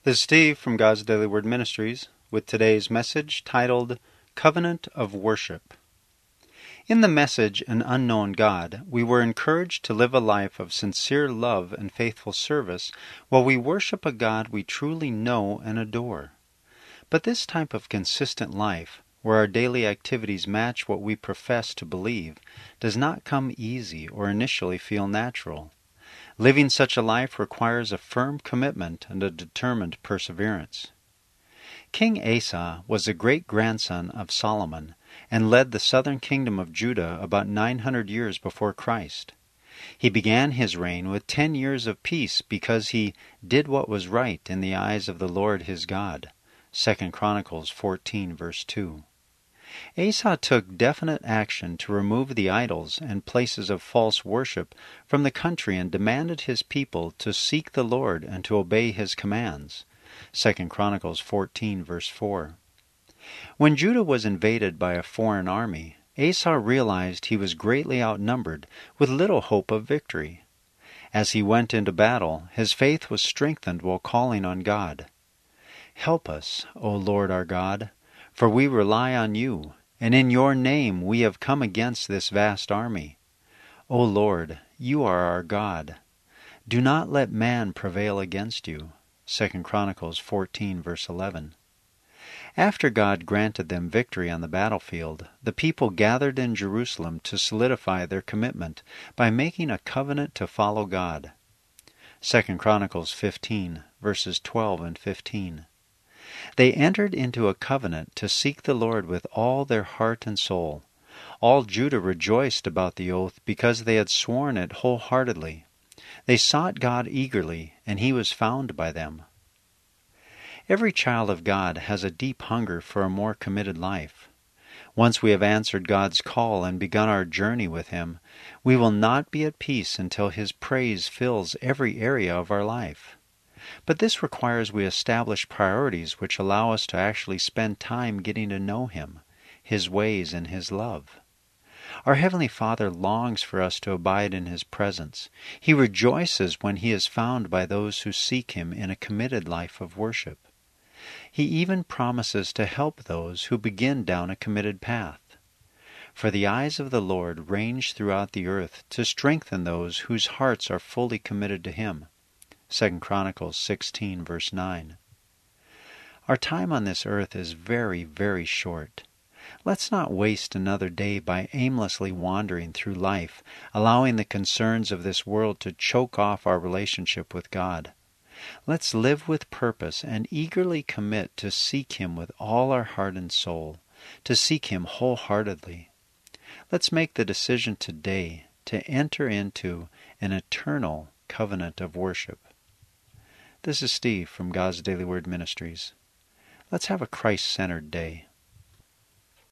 This is Steve from God's Daily Word Ministries with today's message titled Covenant of Worship. In the message, An Unknown God, we were encouraged to live a life of sincere love and faithful service while we worship a God we truly know and adore. But this type of consistent life, where our daily activities match what we profess to believe, does not come easy or initially feel natural. Living such a life requires a firm commitment and a determined perseverance. King Asa was a great-grandson of Solomon and led the southern kingdom of Judah about 900 years before Christ. He began his reign with 10 years of peace because he did what was right in the eyes of the Lord his God. 2 Chronicles 14, verse 2. Asa took definite action to remove the idols and places of false worship from the country and demanded his people to seek the Lord and to obey his commands. 2 Chronicles 14, verse 4. When Judah was invaded by a foreign army, Asa realized he was greatly outnumbered with little hope of victory. As he went into battle, his faith was strengthened while calling on God. "Help us, O Lord our God, for we rely on you, and in your name we have come against this vast army. O Lord, you are our God. Do not let man prevail against you." 2 Chronicles 14, verse 11. After God granted them victory on the battlefield, the people gathered in Jerusalem to solidify their commitment by making a covenant to follow God. 2 Chronicles 15, verses 12 and 15. They entered into a covenant to seek the Lord with all their heart and soul. All Judah rejoiced about the oath because they had sworn it wholeheartedly. They sought God eagerly, and He was found by them. Every child of God has a deep hunger for a more committed life. Once we have answered God's call and begun our journey with Him, we will not be at peace until His praise fills every area of our life. But this requires we establish priorities which allow us to actually spend time getting to know Him, His ways, and His love. Our Heavenly Father longs for us to abide in His presence. He rejoices when He is found by those who seek Him in a committed life of worship. He even promises to help those who begin down a committed path. For the eyes of the Lord range throughout the earth to strengthen those whose hearts are fully committed to Him. 2 Chronicles 16, verse 9. Our time on this earth is very, very short. Let's not waste another day by aimlessly wandering through life, allowing the concerns of this world to choke off our relationship with God. Let's live with purpose and eagerly commit to seek Him with all our heart and soul, to seek Him wholeheartedly. Let's make the decision today to enter into an eternal covenant of worship. This is Steve from God's Daily Word Ministries. Let's have a Christ-centered day.